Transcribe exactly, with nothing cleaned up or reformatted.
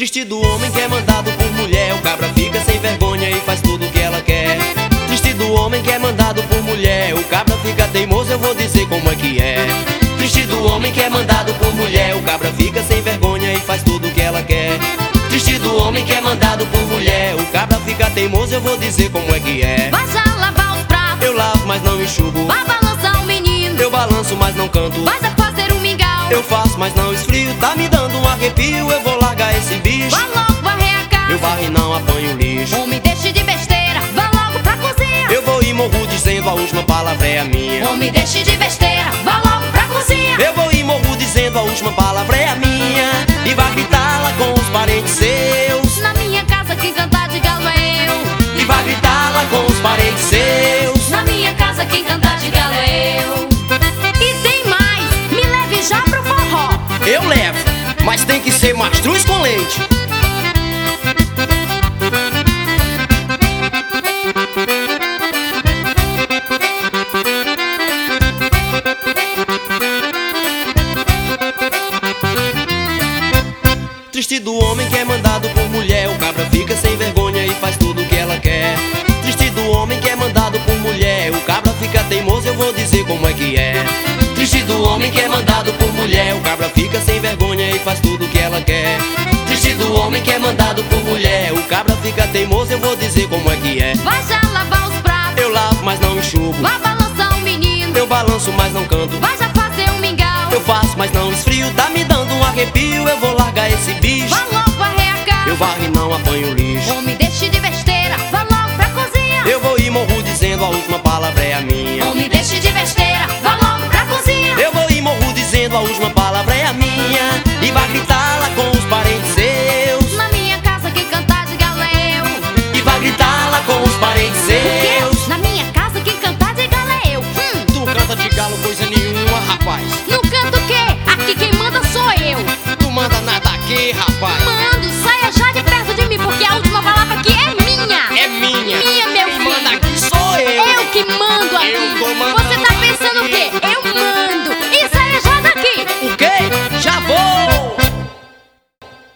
Triste do homem que é mandado por mulher, o cabra fica sem vergonha e faz tudo o que ela quer. Triste do homem que é mandado por mulher, o cabra fica teimoso, eu vou dizer como é que é. Triste do homem que é mandado por mulher, o cabra fica sem vergonha e faz tudo o que ela quer. Triste do homem que é mandado por mulher, o cabra fica teimoso, eu vou dizer como é que é. Vai já lavar os pratos, Eu lavo, mas não enxugo. vai balançar o menino, Eu balanço, mas não canto. vai já fazer um mingau. Eu faço, mas não esfrio. Tá me dando um arrepio, eu vou largar esse bicho. Vai logo varrer a casa, Eu varro e não apanho lixo. homem deixe de besteira, vá logo pra cozinha. Eu vou e morro dizendo a última palavra é a minha. Homem deixe de besteira, vá logo pra cozinha. Eu vou e morro dizendo a última palavra é a minha. E vai gritá-la com os parentes seus. Na minha casa quem cantar de galo é eu. E vai gritá-la com os parentes seus. Na minha casa quem cantar de galo é eu. E tem mais, me leve já pro forró. Eu levo, mas tem que ser mastruz com leite. Triste do homem que é mandado por mulher, o cabra fica sem vergonha e faz tudo o que ela quer. Triste do homem que é mandado por mulher, o cabra fica teimoso, eu vou dizer como é que é. Triste do homem que é mandado por mulher, o cabra fica sem vergonha e faz tudo o que ela quer. Triste do homem que é mandado por mulher, o cabra fica teimoso, eu vou dizer como é que é. Vai já lavar os pratos, Eu lavo, mas não enxugo. vai balançar o menino, Eu balanço, mas não canto. vai já fazer um mingau. Eu faço, mas não esfrio. Tá me dando um arrepio, eu vou largar esse bicho. Vai logo varrer a casa, Eu varro e não apanho lixo. homem deixe de besteira, vá logo pra cozinha. Eu vou e morro dizendo a última palavra é a minha. Homem deixe de besteira, vá logo pra cozinha. Eu vou e morro dizendo a última palavra é a minha. E vai gritar